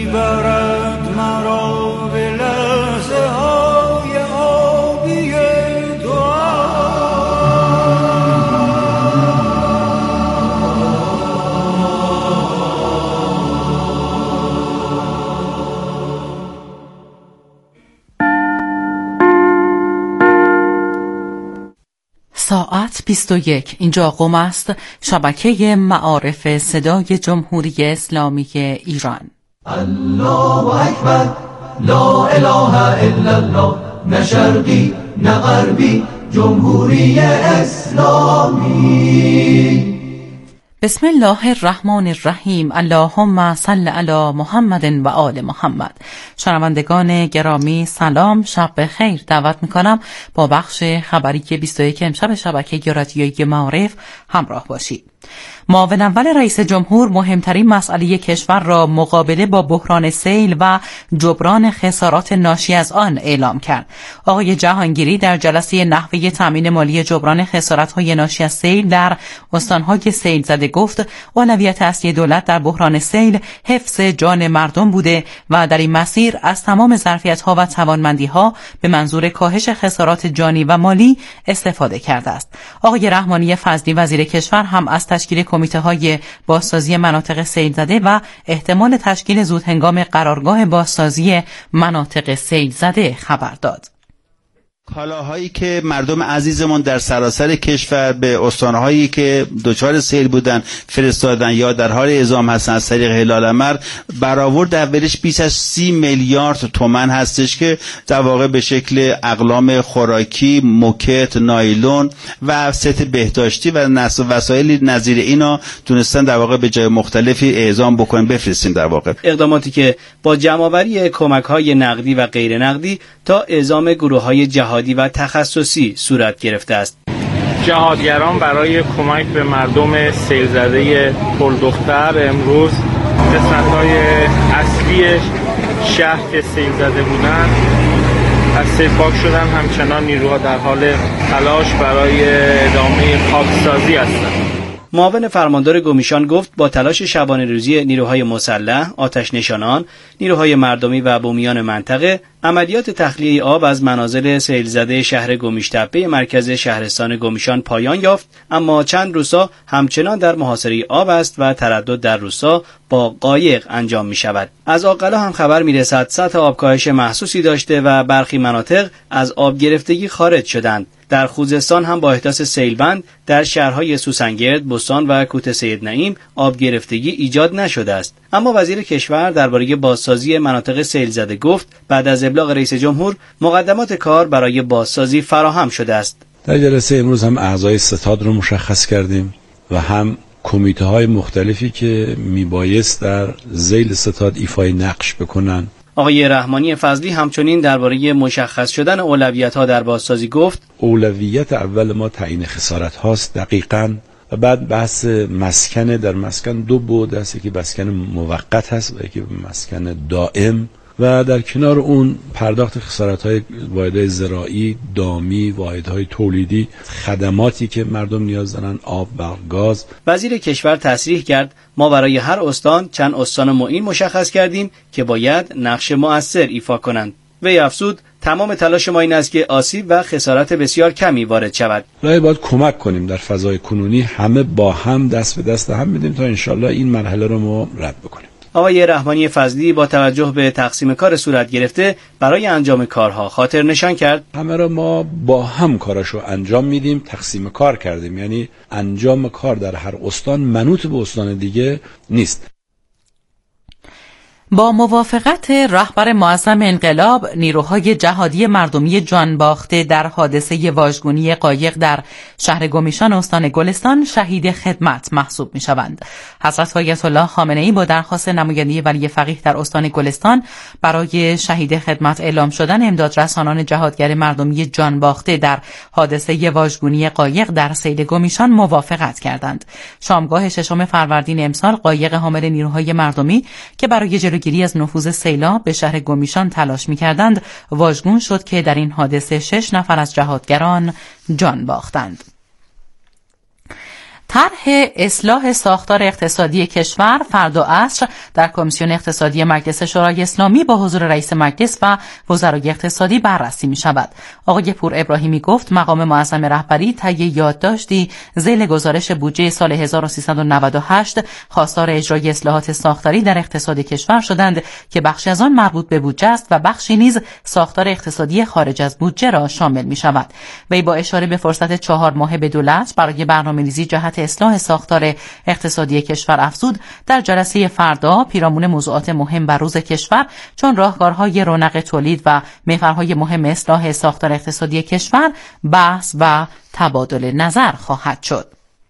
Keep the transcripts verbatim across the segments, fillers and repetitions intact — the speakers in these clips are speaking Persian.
میبرد مرا به لحظه های آبی دعا. ساعت بیست و یک. اینجا قم است، شبکه معارف صدای جمهوری اسلامی ایران. الله اکبر، لا اله الا الله، نه شرقی نه غربی، جمهوری اسلامی. بسم الله الرحمن الرحیم. اللهم صل علی محمد و آل محمد. شنوندگان گرامی سلام، شب بخیر. دعوت میکنم با بخش خبری که بیست و یک امشب شبکه رادیویی معارف همراه باشید. معاون اول رئیس جمهور مهمترین مسئله کشور را مقابله با بحران سیل و جبران خسارات ناشی از آن اعلام کرد. آقای جهانگیری در جلسه نحوه تامین مالی جبران خسارت‌های ناشی از سیل در استان‌های سیل زده گفت اولویت اصلی دولت در بحران سیل حفظ جان مردم بوده و در این مسیر از تمام ظرفیت‌ها و توانمندی‌ها به منظور کاهش خسارات جانی و مالی استفاده کرده است. آقای رحمانی فضلی وزیر کشور هم از تشکیل کمیته‌های بازسازی مناطق سیل زده و احتمال تشکیل زودهنگام قرارگاه بازسازی مناطق سیل زده خبر داد. کالاهایی که مردم عزیزمون در سراسر کشور به استانهایی که دچار سیل بودن فرستادن یا در حال اعزام هستن از طریق هلال احمر، برآورد اولش بیش از سی میلیارد تومان هستش که در واقع به شکل اقلام خوراکی، موکت، نایلون و ست بهداشتی و وسایل نظیر اینا تونستن در واقع به جای مختلفی اعزام بکنن بفرستیم. در واقع اقداماتی که با جمع‌آوری کمک‌های نقدی و غیر نقدی تا اعزام گروه‌های جهادی و تخصصی صورت گرفته است. جهادگران برای کمک به مردم سیل زده پلدختر امروز قسمت‌های اصلی شهر که سیل زده بودند از سیل پاک شدن. همچنان نیروها در حال تلاش برای ادامه پاکسازی هستند. معاون فرماندار گومیشان گفت با تلاش شبانه روزی نیروهای مسلح، آتش نشانان، نیروهای مردمی و بومیان منطقه، عملیات تخلیه آب از منازل سیل زده شهر گومیشتپه مرکز شهرستان گومیشان پایان یافت، اما چند روستا همچنان در محاصره آب است و تردد در روستا با قایق انجام می شود. از آقلا هم خبر می رسد سطح آب کاهش محسوسی داشته و برخی مناطق از آب گرفتگی خارج شدند. در خوزستان هم با احداث سیلبند در شهرهای سوسنگرد، بستان و کوت سید نعیم آب گرفتگی ایجاد نشده است. اما وزیر کشور درباره بازسازی مناطق سیل زده گفت بعد از ابلاغ رئیس جمهور مقدمات کار برای بازسازی فراهم شده است. در جلسه امروز هم اعضای ستاد رو مشخص کردیم و هم کمیته های مختلفی که میبایست در ذیل ستاد ایفای نقش بکنن. آقای رحمانی فضلی همچنین درباره مشخص شدن اولویت‌ها در بازسازی گفت اولویت اول ما تعیین خسارت هاست دقیقاً، و بعد بحث مسکن. در مسکن دو بعد هست، یکی مسکن موقت هست و یکی مسکن دائم، و در کنار اون پرداخت خسارت‌های واحدهای زراعی، دامی، واحدهای تولیدی، خدماتی که مردم نیاز دارن، آب، برق، گاز. وزیر کشور تصریح کرد ما برای هر استان چند استان معین مشخص کردیم که باید نقش مؤثر ایفا کنند. وی افزود تمام تلاش ما این است که آسیب و خسارت بسیار کمی وارد شود. لای باید کمک کنیم در فضای کنونی، همه با هم دست به دست هم بدیم تا انشالله این مرحله رو ما رد بکنیم. آقای رحمانی فضلی با توجه به تقسیم کار صورت گرفته برای انجام کارها خاطر نشان کرد همه را ما با هم کارشو انجام میدیم، تقسیم کار کردیم، یعنی انجام کار در هر استان منوط به استان دیگه نیست. با موافقت رهبر معظم انقلاب، نیروهای جهادی مردمی جانباخته در حادثه واژگونی قایق در شهر گومیشان استان گلستان شهید خدمت محسوب می شوند. حضرت آیت الله خامنه ای با درخواست نماینده ولی فقیه در استان گلستان برای شهید خدمت اعلام شدن امداد رسانان جهادگر مردمی جانباخته در حادثه واژگونی قایق در سیل گومیشان موافقت کردند. شامگاه ششم فروردین امسال قایق حامل نیروهای مردمی که برای جلوگیری از نفوذ سیلاب به شهر گومیشان تلاش می‌کردند واژگون شد که در این حادثه شش نفر از جهادگران جان باختند. طرح اصلاح ساختار اقتصادی کشور فردا عصر در کمیسیون اقتصادی مجلس شورای اسلامی با حضور رئیس مجلس و وزرای اقتصادی بررسی می شود. آقای پور ابراهیمی گفت مقام معظم رهبری طی یادداشتی ذیل گزارش بودجه سال هزار و سیصد و نود و هشت خواستار اجرای اصلاحات ساختاری در اقتصاد کشور شدند که بخشی از آن مربوط به بودجه است و بخشی نیز ساختار اقتصادی خارج از بودجه را شامل می شود. وی با اشاره به فرصت چهار ماهه به دولت برای برنامه‌ریزی جهت اصلاح ساختار اقتصادی کشور افزود در جلسه فردا پیرامون موضوعات مهم بر روز کشور چون راهکارهای رونق تولید و محورهای مهم اصلاح ساختار اقتصادی کشور بحث و تبادل نظر خواهد شد.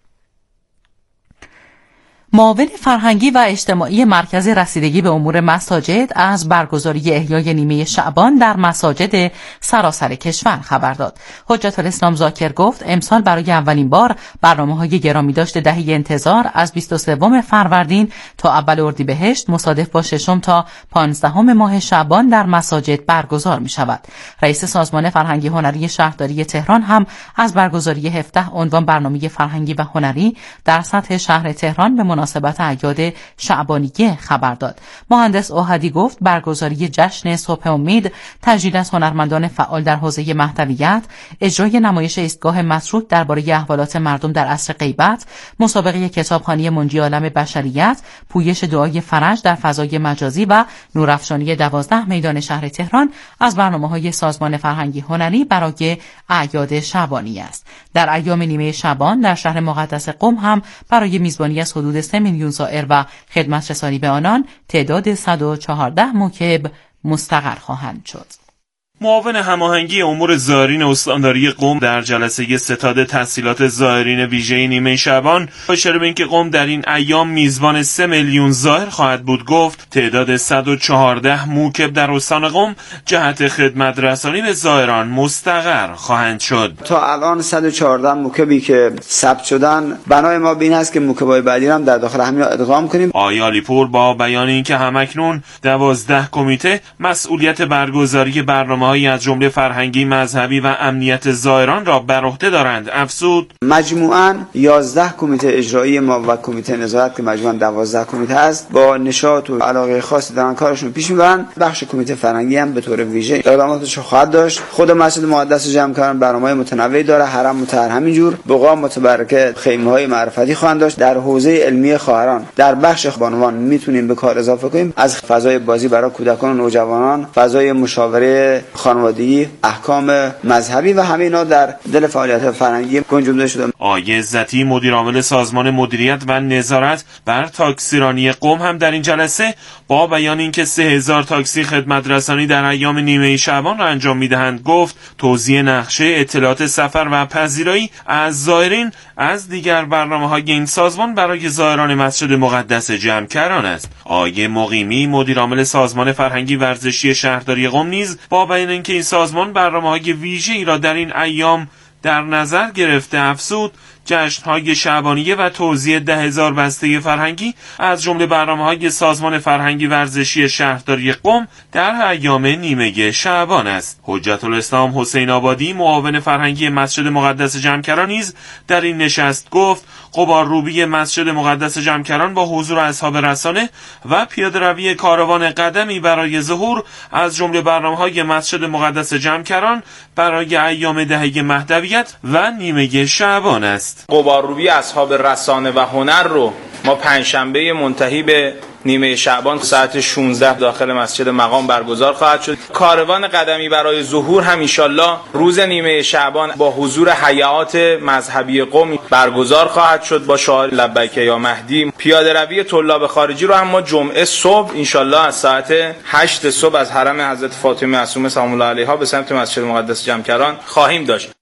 معاون فرهنگی و اجتماعی مرکز رسیدگی به امور مساجد از برگزاری احیای نیمه شعبان در مساجد سراسر کشور خبر داد. حجت الاسلام ذاکر گفت امسال برای اولین بار برنامه‌های گرامی داشته دهه انتظار از بیست و سوم فروردین تا اول اردیبهشت مصادف با ششم تا پانزدهم ماه شعبان در مساجد برگزار می شود. رئیس سازمان فرهنگی هنری شهرداری تهران هم از برگزاری هفده عنوان برنامه فرهنگی و هنری در سطح شهر تهران به مناسبت اعیاد شعبانیه خبر داد. مهندس اوحدی گفت برگزاری جشن صبح امید، تجلیل از هنرمندان فعال در حوزه مهدویت، اجرای نمایش ایستگاه مسروک درباره احوالات مردم در عصر غیبت، مسابقه کتابخوانی منجی عالم بشریت، پویش دعای فرج در فضای مجازی و نورافشانی دوازده میدان شهر تهران از برنامه‌های سازمان فرهنگی هنری برای اعیاد شعبانی است. در ایام نیمه شعبان در شهر مقدس قم هم برای میزبانی از حدود سه میلیون زائر و خدمت رسانی به آنان تعداد صد و چهارده موکب مستقر خواهند شد. معاون هماهنگی امور زائرین استانداری قم در جلسه ستاد تسهیلات زائرین ویژه نیمه شعبان با اشاره به اینکه قم در این ایام میزبان سه میلیون زائر خواهد بود گفت تعداد صد و چهارده موکب در استان قم جهت خدمت رسانی به زائران مستقر خواهند شد. تا الان صد و چهارده موکبی که ثبت شدن، بنای ما بین است که موکبای بعدی هم در داخل همین ادغام کنیم. آقای علیپور با بیان اینکه همکنون دوازده کمیته مسئولیت برگزاری برنامه از جمله فرهنگی، مذهبی و امنیت زائران را بر عهده دارند افزود مجموعاً یازده کمیته اجرایی ما و کمیته نظارت که مجموعاً دوازده کمیته است با نشاط و علاقه خاصی دارن کارشون پیش میبرن. بخش کمیته فرهنگی هم به طور ویژه اقداماتش خواهد داشت. خود مسجد مقدس جمع کردن برنامه‌های متنوعی داره، حرم مطهر همینجور، بقاع متبرکه خیمه‌های معرفتی خواهند داشت. در حوزه علمی خواهران در بخش بانوان میتونیم به کار اضافه کنیم، از فضای بازی برای کودکان و نوجوانان، فضای مشاوره خانوادگی، احکام مذهبی و همه اینا در دل فعالیت فرهنگی گنجونده شده. آقای عزتی مدیر عامل سازمان مدیریت و نظارت بر تاکسیرانی قم هم در این جلسه با بیان اینکه سه هزار تاکسی خدمت رسانی در ایام نیمه شعبان را انجام میدهند گفت توزیع نقشه اطلاعات سفر و پذیرایی از زائرین از دیگر برنامه‌های این سازمان برای زائران مسجد مقدس جمکران است. آقای مقیمی مدیر عامل سازمان فرهنگی ورزشی شهرداری قم نیز با بیان اینکه این سازمان برنامه‌های ویژه‌ای را در این ایام در نظر گرفته افزود جشن‌های شعبانیه و توزیع ده هزار بسته فرهنگی از جمله برنامه‌های سازمان فرهنگی ورزشی شهرداری قم در ایام نیمه شعبان است. حجت الاسلام حسین آبادی معاون فرهنگی مسجد مقدس جمکران نیز در این نشست گفت غبارروبی مسجد مقدس جمکران با حضور اصحاب رسانه و پیاده‌روی کاروان قدمی برای ظهور از جمله برنامه‌های مسجد مقدس جمکران برای ایام دهه مهدویت و نیمه شعبان است. غبارروبی اصحاب رسانه و هنر رو ما پنجشنبه منتهی به نیمه شعبان ساعت شانزده داخل مسجد مقام برگزار خواهد شد. کاروان قدمی برای ظهور هم انشالله روز نیمه شعبان با حضور هیئات مذهبی قم برگزار خواهد شد با شعار لبیک یا مهدی. پیاده روی طلاب خارجی رو هم ما جمعه صبح انشالله از ساعت هشت صبح از حرم حضرت فاطمه معصومه سلام الله علیها به سمت مسجد مقدس جمکران خواهیم داشت.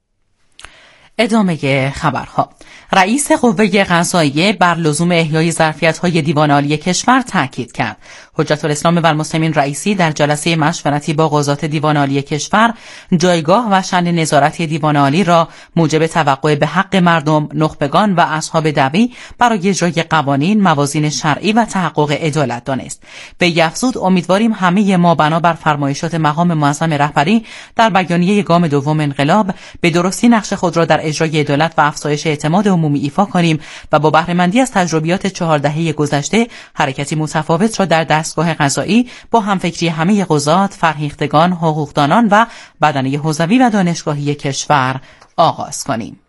ادامه خبرها. رئیس قوه قضاییه بر لزوم احیای ظرفیت‌های دیوان عالی کشور تاکید کرد. حجت الاسلام و المسلمین رئیسی در جلسه مشورتی با قضات دیوان عالی کشور جایگاه و شأن نظارت دیوان عالی را موجب توقع به حق مردم، نخبگان و اصحاب دعوی برای اجرای قوانین، موازین شرعی و تحقق عدالت دانست. به افزود امیدواریم همه ما بنابر فرمایشات مقام معظم رهبری در بیانیه گام دوم انقلاب به درستی نقش خود را در اجرای عدالت و افزایش اعتماد عمومی ایفا کنیم و با بهره‌مندی از تجربیات چهار دهه گذشته حرکتی متفاوت را در دستگاه قضایی با همفکری همه قضات، فرهیختگان، حقوقدانان و بدنه حوزوی و دانشگاهی کشور آغاز کنیم.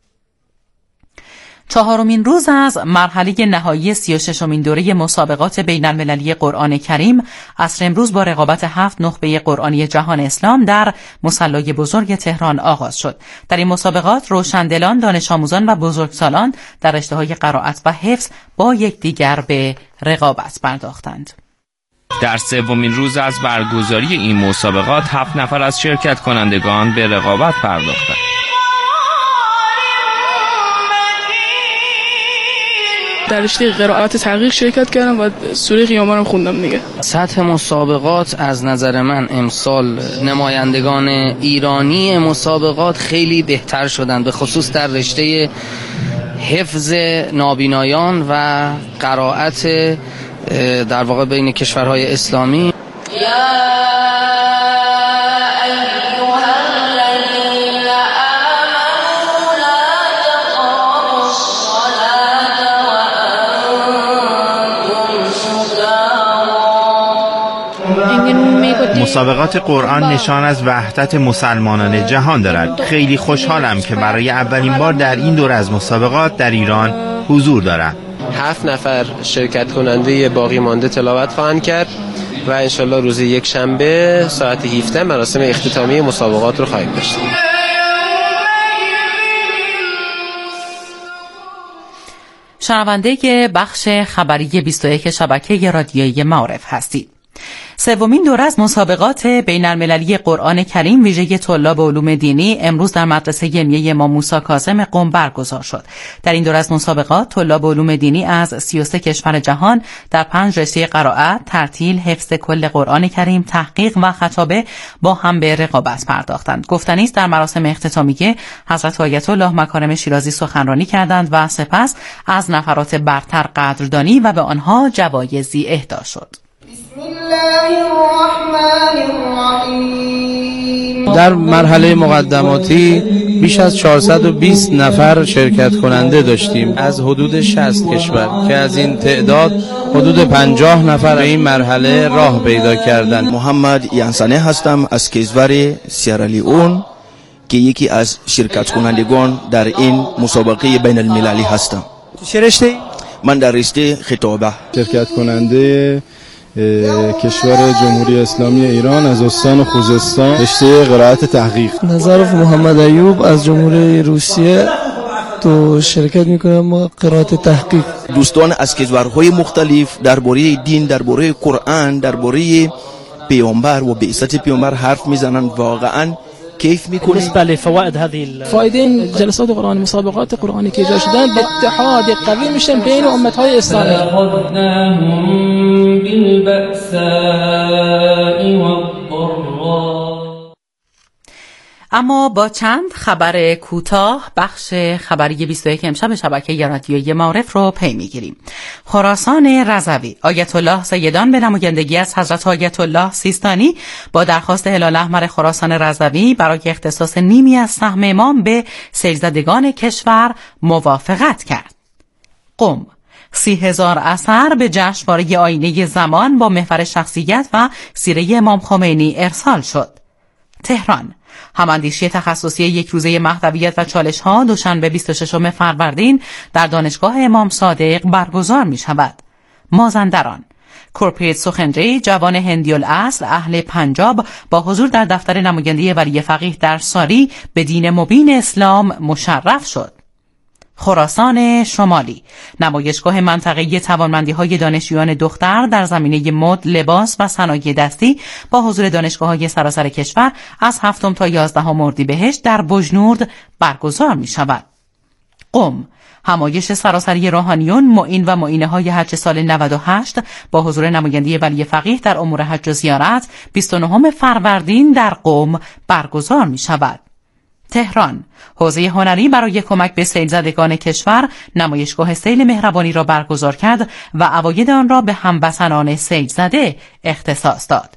چهارمین روز از مرحله نهایی سی و ششمین دوره مسابقات بین المللی قرآن کریم عصر امروز با رقابت هفت نخبه قرآنی جهان اسلام در مصلی بزرگ تهران آغاز شد. در این مسابقات روشندلان، دانش آموزان و بزرگسالان در رشته‌های قرائت و حفظ با یکدیگر به رقابت پرداختند. در سومین روز از برگزاری این مسابقات هفت نفر از شرکت کنندگان به رقابت پرداختند. در رشته قرائت تحقیق شرکت کردم و سوره قیامه رو خوندم دیگه. سطح مسابقات از نظر من امسال نمایندگان ایرانی مسابقات خیلی بهتر شدن، به خصوص در رشته حفظ نابینایان و قرائت در واقع بین کشورهای اسلامی. مسابقات قرآن نشان از وحدت مسلمانان جهان دارد. خیلی خوشحالم که برای اولین بار در این دور از مسابقات در ایران حضور دارم. هفت نفر شرکت کننده باقی مانده تلاوت خواهند کرد و انشالله روز یک شنبه ساعت هفده مراسم اختتامی مسابقات رو خواهیم داشت. شنونده بخش خبری بیست و یک شبکه رادیویی معارف هستید. سومین دوره از مسابقات بین المللی قرآن کریم ویژه طلاب علوم دینی امروز در مدرسه علمیه امام موسی کاظم قم برگزار شد. در این دوره از مسابقات طلاب علوم دینی از سی و سه کشور جهان در پنج رشته قرائت، ترتیل، حفظ کل قرآن کریم، تحقیق و خطابه با هم به رقابت پرداختند. گفتنی است در مراسم اختتامیه حضرت آیت الله مکارم شیرازی سخنرانی کردند و سپس از نفرات برتر قدردانی و به آنها جوایزی اهدا شد. در مرحله مقدماتی بیش از چهارصد و بیست نفر شرکت کننده داشتیم از حدود شصت کشور که از این تعداد حدود پنجاه نفر به این مرحله راه پیدا کردند. محمد یانسانه هستم از کشور سیرالیون که یکی از شرکت کنندگان در این مسابقه بین المللی هستم. چه رشته؟ من در رشته خطابه. شرکت کننده کشور جمهوری اسلامی ایران از استان خوزستان، رشته قرائت تحقیق. نظرف محمد ایوب از جمهوری روسیه تو شرکت میکنم با قرائت تحقیق. دوستان از کشورهای مختلف درباره دین، درباره قرآن، درباره پیامبر و بعثت پیامبر حرف میزنن. واقعا کیف میکنه. بالنسبه لفوائد هذه فائدين جلسات قرآن مسابقات قرآنی که ایجاد شدن به اتحاد قوی میشن بین امت‌های اسلامی. اما با چند خبر کوتاه بخش خبری بیست و یک امشب شبکه رادیویی معارف رو پی میگیریم. خراسان رضوی، آیت الله سیدان به نمایندگی از حضرت آیت الله سیستانی با درخواست هلال احمر خراسان رضوی برای اختصاص نیمی از سهم امام به سیلزدگان کشور موافقت کرد. قم، سی هزار اثر به جشنواره آینه زمان با محور شخصیت و سیره امام خمینی ارسال شد. تهران، هماندیشی تخصصی یک روزه مهدویت و چالش ها دوشنبه بیست و ششم فروردین در دانشگاه امام صادق برگزار می شود. مازندران، کورپریت سخنری جوان هندی الاصل اهل پنجاب با حضور در دفتر نماینده ولی فقیه در ساری به دین مبین اسلام مشرف شد. خراسان شمالی، نمایشگاه منطقه‌ای توانمندی‌های دانشجویان دختر در زمینه مد، لباس و صنایع دستی با حضور دانشگاه‌های سراسر کشور از هفتم تا یازدهم اردیبهشت در بجنورد برگزار می‌شود. قم، همایش سراسری روحانیون معین و معینه‌های حج سال نود و هشت با حضور نماینده ولی فقیه در امور حج و زیارت بیست و نهم فروردین در قم برگزار می‌شود. تهران، حوزه هنری برای کمک به سیلزدگان کشور نمایشگاه سیل مهربانی را برگزار کرد و عواید آن را به هموطنان سیلزده اختصاص داد.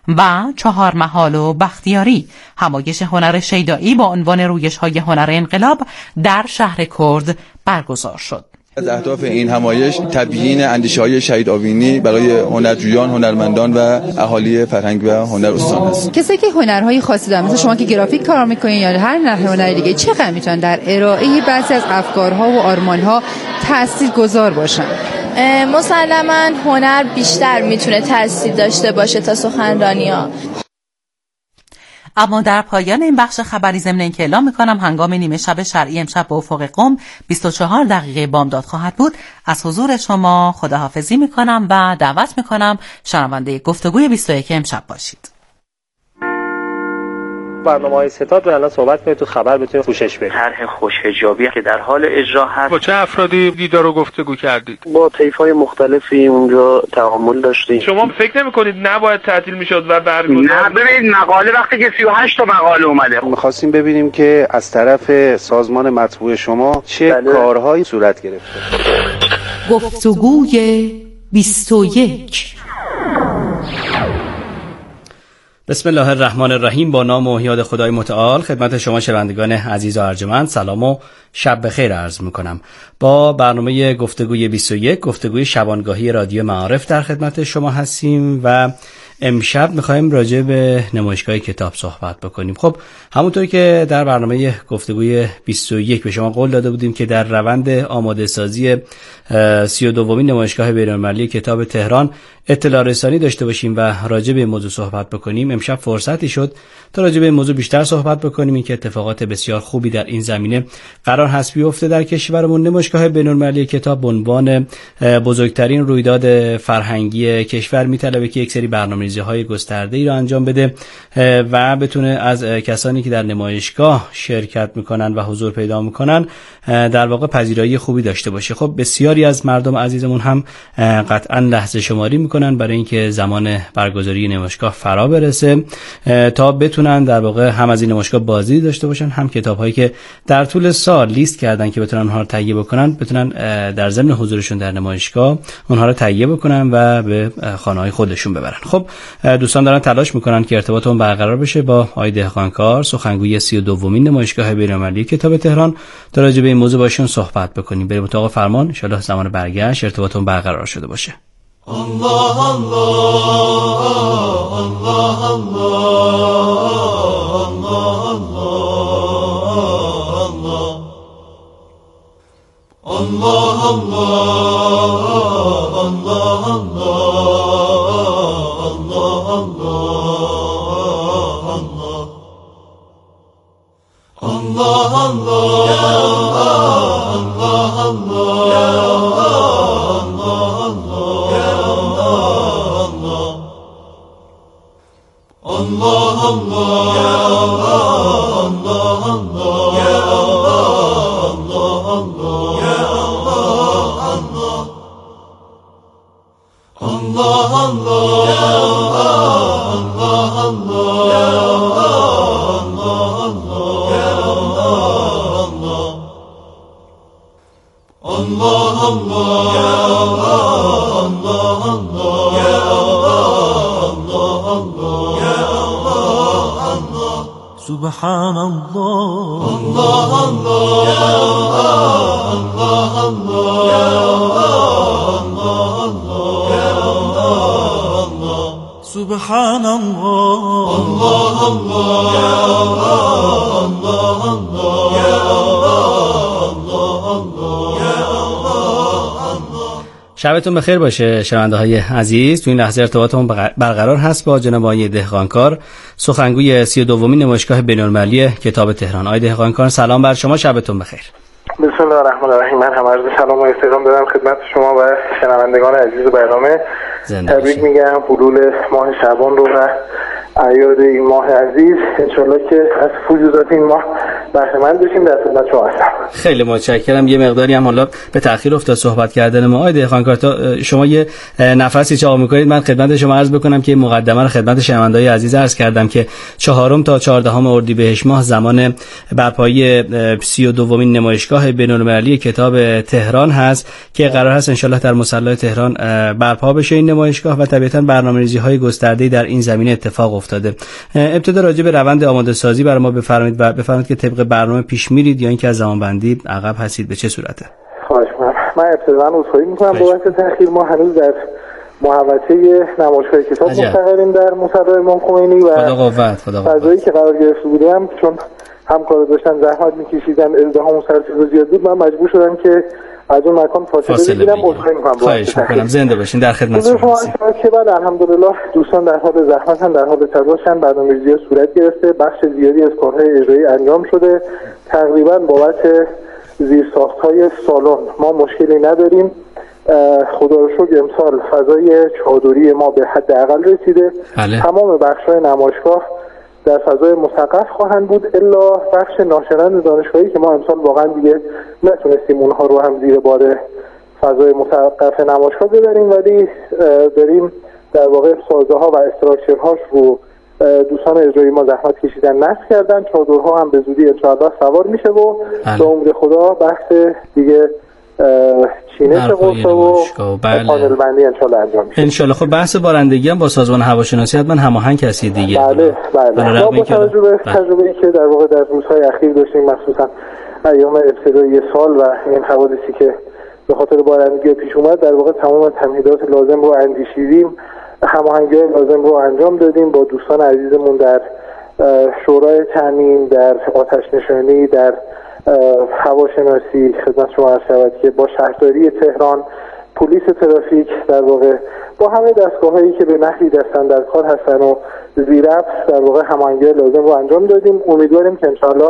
و چهار محال و بختیاری. همایش هنر شیدایی با عنوان رویش‌های هنر انقلاب در شهر کرد برگزار شد. از اهداف این همایش تبیین اندیشه‌های شهید آوینی برای هنرجویان، هنرمندان و اهالی فرهنگ و هنر استان است. کسایی که هنرهای خاصی دارن، مثل شما که گرافیک کار می‌کنین یا هر نوع هنر دیگه، چقدر میتونن در ارائه بعضی از افکارها و آرمان‌ها تاثیرگذار باشن؟ مسلماً هنر بیشتر میتونه تاثیر داشته باشه تا سخنرانی‌ها. اما در پایان این بخش خبری ضمن اینکه اعلام میکنم هنگام نیمه شب شرعی امشب به افق قم بیست و چهار دقیقه بامداد خواهد بود. از حضور شما خداحافظی میکنم و دعوت میکنم شنونده گفتگوی بیست و یک امشب باشید. برنامه‌های ستاد رو الان صحبت کنید تو خبر بتونید پوشش بدید. طرح خوش‌حجابی که در حال اجرا هست. با چه افرادی دیدار و گفتگو کردید؟ با طیف‌های مختلفی اونجا تعامل داشتیم. شما فکر نمی‌کنید نباید تعطیل می‌شد و برگزار؟ نه ببینید مقاله وقتی که سی و هشت تا مقاله اومده. می‌خواستیم ببینیم که از طرف سازمان مطبوع شما چه بله. کارهایی صورت گرفته. گفتگوی بیست و یک. بسم الله الرحمن الرحیم. با نام و یاد خدای متعال خدمت شما شنوندگان عزیز و ارجمند سلام و شب بخیر عرض میکنم. با برنامه گفتگوی بیست و یک، گفتگوی شبانگاهی رادیو معارف در خدمت شما هستیم و امشب میخوایم راجع به نمایشگاه کتاب صحبت بکنیم. خب همونطوری که در برنامه گفتگوی بیست و یک به شما قول داده بودیم که در روند آماده سازی سی و دومین نمایشگاه بین‌المللی کتاب تهران اطلاع رسانی داشته باشیم و راجع به موضوع صحبت بکنیم، امشب فرصتی شد تا راجع به موضوع بیشتر صحبت بکنیم. این که اتفاقات بسیار خوبی در این زمینه قرار هست بیفته در کشورمون. نمایشگاه بین‌المللی کتاب به عنوان بزرگترین رویداد فرهنگی کشور میطلبه که یک سری برنامه‌ریزی‌های گسترده‌ای را انجام بده و بتونه از کسانی که در نمایشگاه شرکت میکنن و حضور پیدا میکنن در واقع پذیرایی خوبی داشته باشه. خب بسیاری از مردم عزیزمون هم قطعا لحظه شماری میکنن برای اینکه زمان برگزاری نمایشگاه فرا برسه تا بتونن در واقع هم از این نمایشگاه بازدید داشته باشن، هم کتاب‌هایی که در طول سال لیست کردن که بتونن اونها رو تهیه بکنن بتونن در ضمن حضورشون در نمایشگاه اونها رو تهیه بکنن و به خانه‌های خودشون ببرن. خب دوستان دارن تلاش میکنن که ارتباطمون برقرار بشه با آقای دهقانکار، سخنگوی سی و دومین نمایشگاه بین‌المللی کتاب تهران، تا راجع به این موضوع باشون صحبت بکنیم. بریم اتاق فرمان، ان شاءالله زمان برگشت ارتباطمون برقرار شده باشه. الله الله الله الله سبحان الله الله الله الله الله سبحان الله الله شبتون بخیر باشه شنونده های عزیز. تو این لحظه ارتباطمون برقرار هست با جناب آقای دهقانکار، سخنگوی سی و دومین نمایشگاه بین‌المللی کتاب تهران. آقای دهقانکار سلام بر شما، شبتون بخیر. بسم الله الرحمن الرحیم. من هم عرض سلام و استقام دارم خدمت شما و شنوندگان عزیز برنامه. تبریک میگم حلول ماه شعبان رو و اعیاد این ماه عزیز. انشالله که از فیوزات این ماه بهره مند بشیم. در خدمت شما هستم. خیلی متشکرم. یه مقداری هم حالا به تأخیر افتاد صحبت کردن ما. آقای دهقانکارتا، شما یه نفسی چاق می‌کنید. من خدمت شما عرض بکنم که مقدمه رو خدمت شنونده‌های عزیز عرض کردم که چهارم تا چهاردهم اردیبهشت ماه زمان برپایی سی و دومین نمایشگاه بین‌المللی کتاب تهران هست که قرار هست انشالله در مصلی تهران برپا بشه این نمایشگاه و طبیعتاً برنامه‌ریزی‌های گسترده‌ای در این زمینه اتفاق افتاده. ابتدا راجع به روند آماده سازی برای ما بفرمایید و بفرمایید که طبق برنامه پیش میرید یا اینکه از زمانبندی عقب هستید، به چه صورته؟ خواهش می‌کنم. من ابتداً عذرخواهی می‌کنم بابت تأخیر. ما هنوز در محوطه نمایشگاه کتاب مستقریم در مصلی امام خمینی و خدا قوت خدا قوت. فضایی که قرار گرفته بودم چون همکارا داشتن زحمت می‌کشیدن، ازدحام و سرصدا زیاد بود، من مجبور شدم که از اون مکان فاصله بگیرم. عذرخواهی می‌کنم. خواهش می‌کنم. زنده باشین. در خدمت شما هستیم. که بعد الحمدلله دوستان در حال زحمتن، در حال تلاشن، برنامه‌ریزی صورت گرفته، بخش زیادی از کارهای اجرایی انجام شده. تقریبا بابت زیرساخت‌های سالن ما مشکلی نداریم. خدا رو شکر امسال فضای چادری ما به حداقل رسیده. بله. تمام بخش‌های نمایشگاه در فضای مسقف خواهند بود الا بخش ناشناس دانشگاهی که ما امسال واقعا دیگه نتونستیم اونها رو هم زیر بار فضای مسقف نمایشگاه ببریم، ولی داریم در واقع سازه‌ها و استراکچرهاش رو دوستان اجرایی ما زحمت کشیدن نصب کردن. چادرها هم به زودی انشاءالله سوار میشه و به امید خدا بحث دیگه چینش قرصه و پانل بندی انشاءالله انجام میشه. انشاءالله. خب بحث بارندگی هم با سازمان هواشناسی حتما هماهنگ هستید دیگه. بله بله. ما با توجه به تجربه‌ای که در واقع در روزهای اخیر داشتیم، مخصوصا ایام ابتدایی سال و این حوادثی که به خاطر بارندگی پیش اومد، در واقع تمام تمهیدات لازم رو اندیشیدیم، هماهنگی‌های لازم رو انجام دادیم با دوستان عزیزمون در شورای تامین، در آتش نشانی، در هواشناسی. خدمت شما عرض شود که با شهرداری تهران، پلیس ترافیک، در واقع با همه دستگاه‌هایی که به نحوی دستن در کار هستن و زیرفت در واقع هماهنگی لازم رو انجام دادیم. امیدواریم که انشالله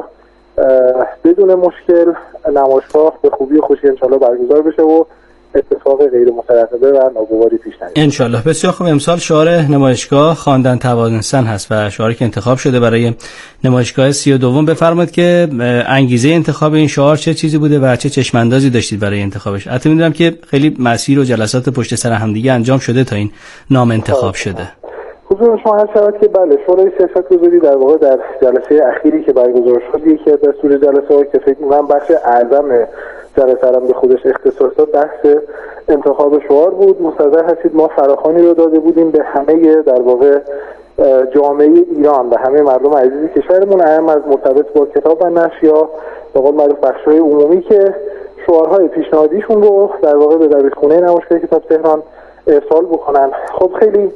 بدون مشکل نمایشگاه به خوبی و خوشی انشالله برگزار بشه و اتفاق غیر مترقبه و ناگواری پیش نیاد ان شاء الله. بسیار خوب. امسال شعار نمایشگاه خواندن توانستن هست و شعاری که انتخاب شده برای نمایشگاه سی و دوم. بفرمایید که انگیزه انتخاب این شعار چه چیزی بوده و چه چشماندازی داشتید برای انتخابش؟ البته میدونم که خیلی مسیر و جلسات پشت سر همدیگه انجام شده تا این نام انتخاب شده. حضور شما هست شود که بله، شورای سیاست‌گذاری در واقع در جلسه اخیری که برگزار شد، یکی از دستور جلسه‌ها که فکر می‌کنم بخش اعظم جلسه را به خودش اختصاص داد، بحث انتخاب شعار بود. مستحضر هستید ما فراخوانی رو داده بودیم به همه در واقع جامعه ایران و همه مردم عزیز کشورمون، اهم از مرتبط با کتاب و نشر یا به قول معروف بخش‌های عمومی، که شعارهای پیشنهادیشون رو در واقع به دبیرخونه نمایشگاه کتاب تهران ارسال بکنن. خب خیلی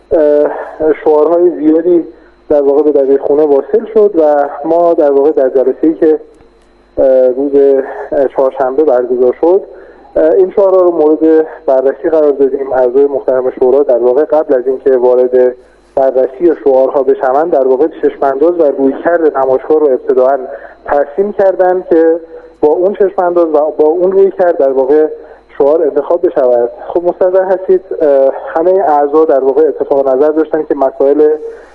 شعارهای زیادی در واقع به دبیرخونه واصل شد و ما در واقع در جلسه‌ای که روز چهارشنبه برگزار شد این شعارها رو مورد بررسی قرار دادیم. اعضای محترم شورا در واقع قبل از اینکه وارد بررسی شعارها بشوند در واقع چشمانداز و رویکرد نمایشگاه رو ابتداً ترسیم کردن که با اون چشمانداز و با اون رویکرد در واقع شعار انتخاب بشود. خب مستحضر هستید همه اعضا در واقع اتفاق نظر داشتن که مسائل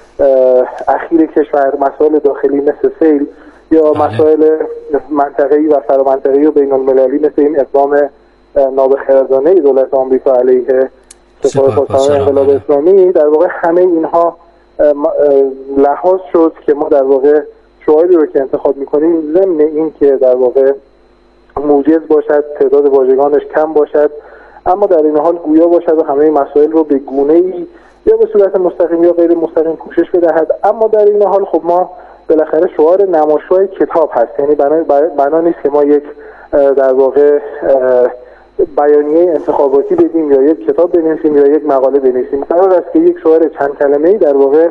اخیر کشور، مسائل داخلی مثل سیل یا مسائل منطقه‌ای و فرامنطقه‌ای و بین‌المللی مثل این اقدام نابخردانه دولت آمریکا علیه سپاه پاسداران انقلاب اسلامی، در واقع همه اینها لحاظ شد که ما در واقع شعاری رو که انتخاب می‌کنیم ضمن این که در واقع موجز باشد، تعداد واژگانش کم باشد، اما در این حال گویا باشد و همه مسائل رو به گونه‌ای یا به صورت مستقیم یا غیر مستقیم پوشش بدهد. اما در این حال خب ما بالاخره شعار نمایشگاه کتاب هست، یعنی بنا نیست که ما یک در واقع بیانیه انتخاباتی بدیم یا یک کتاب بنویسیم یا یک مقاله بنویسیم. قرار است که یک شعار چند کلمه‌ای در واقع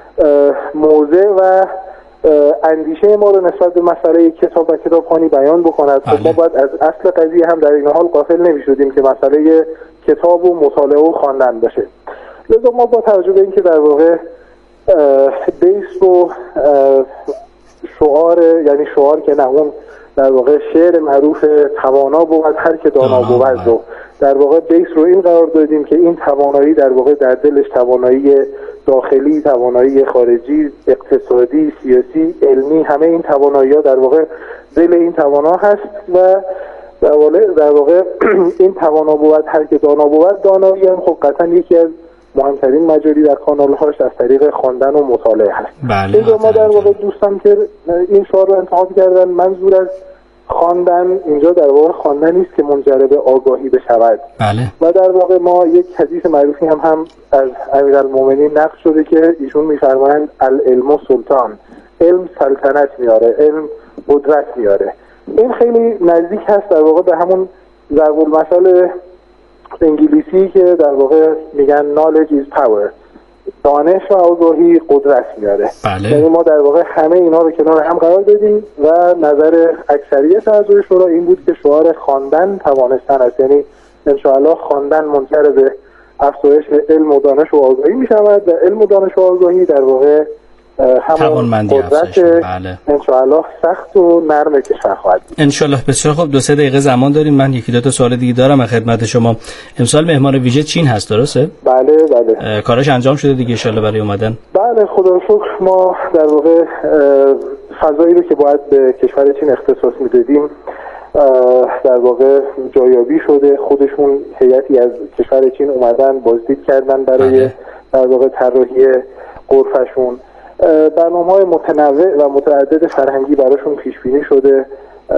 موضع و اندیشه ما رو نسبت به مسئله کتاب و کتابخوانی بیان بکند. خب ما باید از اصل قضیه هم در این حال غافل نمی‌شدیم که مسئله کتاب و مطالعه و خواندن باشه. لذا ما با توجه به اینکه در واقع بیس و شعار، یعنی شعار که نه اون در واقع شعر معروف توانا بود هر که دانا بود رو در واقع بیس رو این قرار دادیم که این توانایی در واقع در دلش توانایی داخلی، توانایی خارجی، اقتصادی، سیاسی، علمی، همه این توانایی‌ها در واقع دل این توانا هست و در واقع در واقع این توانا بود هر که دانا بود. دانایی هم خب قطعا یکی از مهمترین مجالی در کانال‌هاش از طریق خواندن و مطالعه هست. بله. اینجا ما در واقع دوستان که این شعار رو انتخاب کردن، منظور از خواندن اینجا در واقع خواندن نیست که منجر به آگاهی بشود. بله. و در واقع ما یک حدیث معروفی هم هم از امیرالمومنین نقل شده که ایشون می‌فرمایند العلم سلطان، علم سلطنت میاره، علم قدرت میاره. این خیلی نزدیک هست در واقع به همون ضرب المثل انگلیسی که در واقع میگن knowledge is power، دانش و آگاهی قدرت میاره. بله. یعنی ما در واقع همه اینا رو کنار هم قرار دادیم و نظر اکثریت اعضای شورا این بود که شعار خواندن توانستن است، یعنی انشاءالله خواندن منجر به افزایش علم و دانش و آگاهی میشود و علم و دانش و آگاهی در واقع همون قدرت بله. انشاءالله سخت و نرم کشور خواهد بود. انشاءالله. بسیار خوب، دو سه دقیقه زمان داریم. من یکی دو تا سوال دیگه دارم از خدمت شما. امسال مهمان ویژه چین هست، درسته؟ بله بله. کارش انجام شده دیگه انشاءالله برای اومدن؟ بله خدا رو شکر ما در واقع فضایی رو که باید به کشور چین اختصاص میدادیم در واقع جایابی شده. خودشون هیئتی از کشور چین اومدن بازدید کردن برای بله. در واقع طراحی غرفشون. برنامه‌های متنوع و متعدد فرهنگی براشون پیش بینی شده.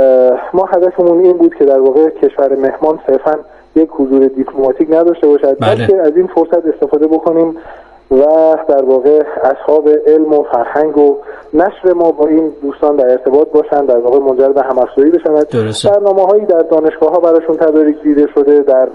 ما هدفمون این بود که در واقع کشور مهمان صرفاً یک حضور دیپلماتیک نداشته باشد، بلکه بله. از این فرصت استفاده بکنیم و در واقع اصحاب علم و فرهنگ و نشر ما با این دوستان در ارتباط باشن، در واقع منجر به هم‌افزایی بشود. برنامه‌هایی در دانشگاه‌ها براشون تدارک دیده شده، در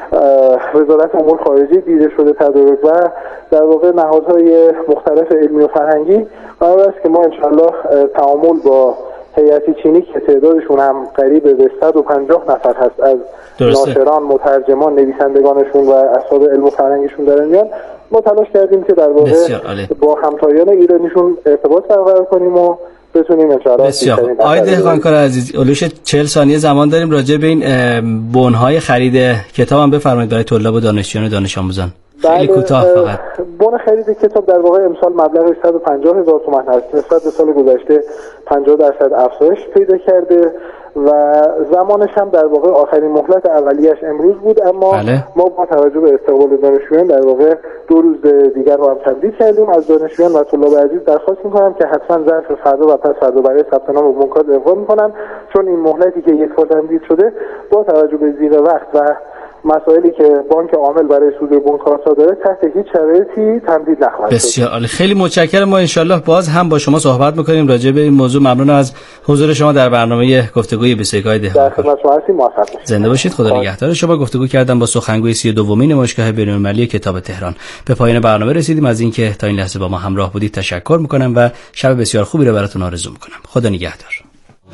وزارت امور خارجه دیده شده تدارک و در واقع نهادهای مختلف علمی و فرهنگی. قرار است که ما انشاءالله تعامل با هیئت چینی که تعدادشون هم قریب به صد و پنجاه نفر هست از درسته. ناشران، مترجمان، نویسندگانشون و اصحاب علم و فرهنگشون در میان، ما تلاش کردیم که در واقع با همتایان ایرانیشون ارتباط برقرار کنیم و بتونیم انشاءالله. بسیار. آقای دهقانکار عزیز، اولوش چهل ثانیه زمان داریم. راجع به این بن‌های خرید کتاب هم بفرمایید برای طلاب و دانشجویان و دانش آموزان. خیلی کوتاه فقط. بن خرید کتاب در واقع امسال مبلغ صد و پنجاه هزار تومان هست. نسبت به سال گذشته پنجاه درصد افزایش پیدا کرده و زمانش هم در واقع آخرین مهلت اولیه‌اش امروز بود، اما بله. ما با توجه به استقبال دانشجویان در واقع دو روز دیگر رو هم تمدید کردیم. از دانشجویان و طلاب عزیز درخواست می‌کنم که حتما ظرف فردا و پس فردا برای ثبت نام و بنکاد اقدام می‌کنن، چون این مهلتی که یک سال تمدید شده با توجه به زیغ وقت و مسائلی که بانک عامل برای صدور بنکادها داره تحت هیچ شرایطی تمدید نخواهد شد. بسیار عالی، خیلی متشکرم. ما انشالله باز هم با شما صحبت می‌کنیم راجع به این موضوع. ممنون از حضور شما در برنامه گفتگوی بیست و یک دهقانکار. در خدمت شما هستیم، موفق باشید. زنده باشید. خدا نگهدار شما. گفتگو کردم با سخنگوی سی و دومین نمایشگاه بین‌المللی کتاب تهران. به پایان برنامه رسیدیم. از اینکه تا این لحظه با ما همراه بودید تشکر می‌کنم و شب بسیار خوبی رو براتون آرزو می‌کنم. خدا نگهدار. لا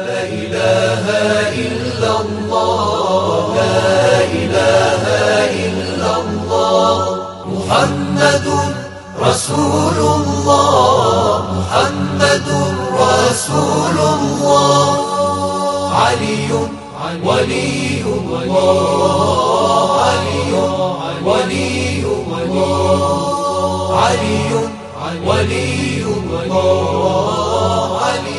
اله الا الله، لا اله الا الله، محمد رسول الله، محمد رسول الله، علی ولی الله، علی ولی الله، علی ولی الله، علی.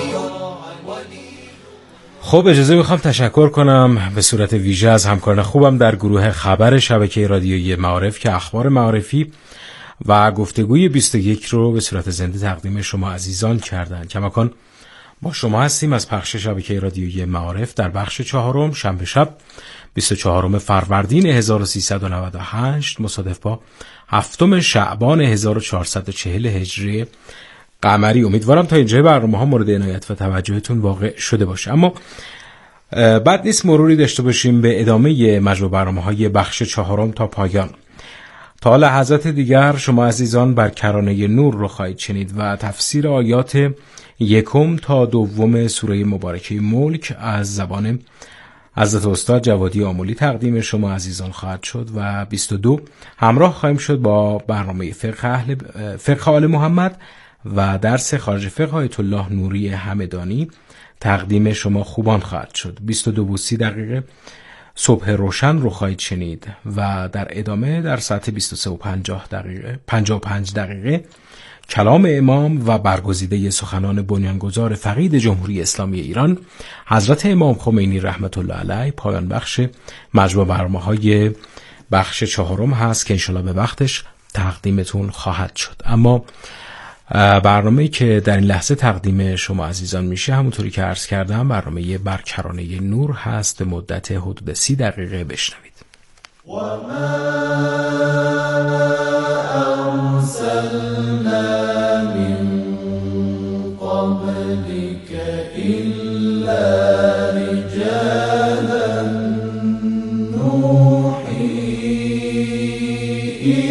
خب اجازه میخوام تشکر کنم به صورت ویژه از همکاران خوبم در گروه خبر شبکه رادیویی معارف که اخبار معارفی و گفتگوی بیست و یک رو به صورت زنده تقدیم شما عزیزان کردند. کماکان با شما هستیم از پخش شبکه رادیویی معارف در بخش چهارم شنبه شب بیست و چهارم فروردین هزار و سیصد و نود و هشت مصادف با هفتم شعبان هزار و چهارصد و چهل هجری قمری. امیدوارم تا اینجای برنامه ها مورد عنایت و توجهتون واقع شده باشه. اما بد نیست مروری داشته باشیم به ادامه مجموع برنامه های بخش چهارم تا پایان. تا لحظات دیگر شما عزیزان بر کرانه نور رو خواهید شنید و تفسیر آیات یکم تا دوم سوره مبارکه ملک از زبان حضرت استاد جوادی آملی تقدیم شما عزیزان خواهد شد و بیست و دو همراه خواهیم شد با برنامه فقه اهل فقه آل محمد و درس خارج فقه آیت الله نوری همدانی تقدیم شما خوبان خواهد شد. بیست و دو و سی دقیقه صبح روشن رو خواهید شنید و در ادامه در ساعت بیست و سه و پنجاه دقیقه پنجاه و پنج دقیقه کلام امام و برگزیده سخنان بنیانگذار فقید جمهوری اسلامی ایران حضرت امام خمینی رحمت الله علیه پایان بخش مجموع برنامه‌های بخش چهارم هست که انشالله به وقتش تقدیمتون خواهد شد. اما برنامه‌ای که در این لحظه تقدیم شما عزیزان میشه همونطوری که عرض کردم برنامه برکرانه نور هست به مدت حدود سی دقیقه. بشنوید.